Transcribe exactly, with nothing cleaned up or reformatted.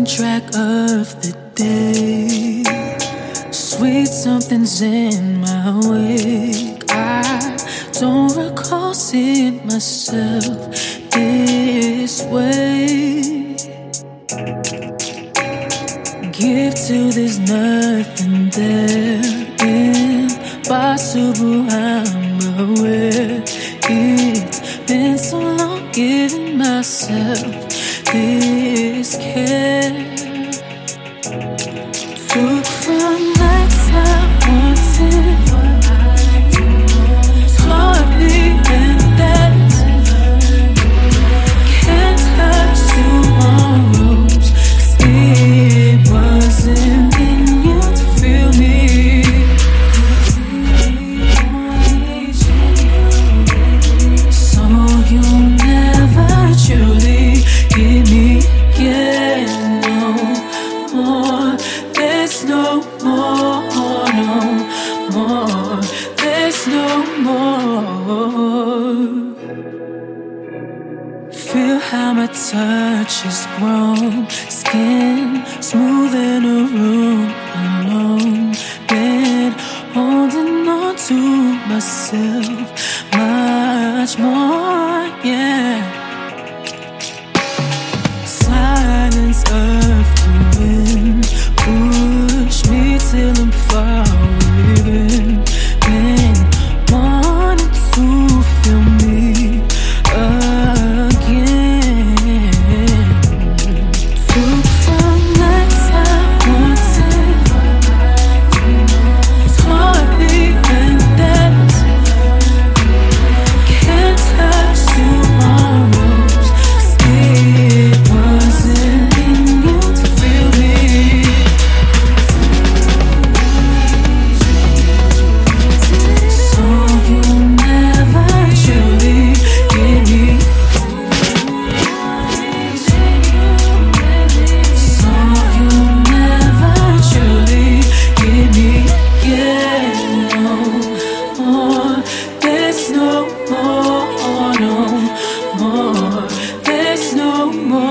track of the day. Sweet something's in my wake. I don't recall seeing myself this way. Give till there's nothing there. Impossible, I'm aware. It's been so long giving myself this care. Took from nights I wanted, slowly and that can't touch tomorrows, 'cause it wasn't in you to feel me. So you'll never truly give me again, no more. There's no more, no more. There's no more. Feel how my touch has grown. Skin smooth in a room alone. Been holding on to myself much more, yeah. Silence of the wind push me till I'm far within. Been wanting to feel me again. Took from nights I wanted, slowly and that can't touch tomorrows, 'cause it wasn't in you to feel me. So you'll never truly give me. So you'll never truly give me again, no more. There's no more, no more. There's no more.